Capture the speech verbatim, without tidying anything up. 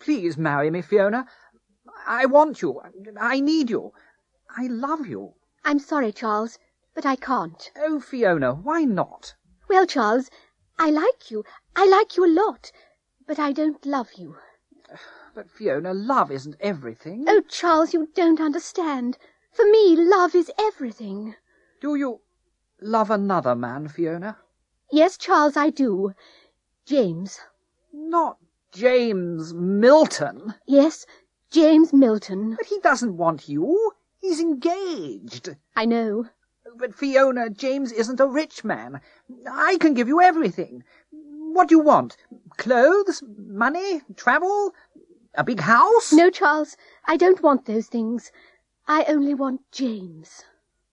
Please marry me, Fiona. I want you. I need you. I love you. I'm sorry, Charles, but I can't. Oh, Fiona, why not? Well, Charles, I like you. I like you a lot, but I don't love you. But, Fiona, love isn't everything. Oh, Charles, you don't understand. For me, love is everything. Do you love another man, Fiona? Yes, Charles, I do. James. Not James Milton. Yes, James Milton. But he doesn't want you. He's engaged. I know. But, Fiona, James isn't a rich man. I can give you everything. What do you want? Clothes? Money? Travel? A big house? No, Charles, I don't want those things. I only want James.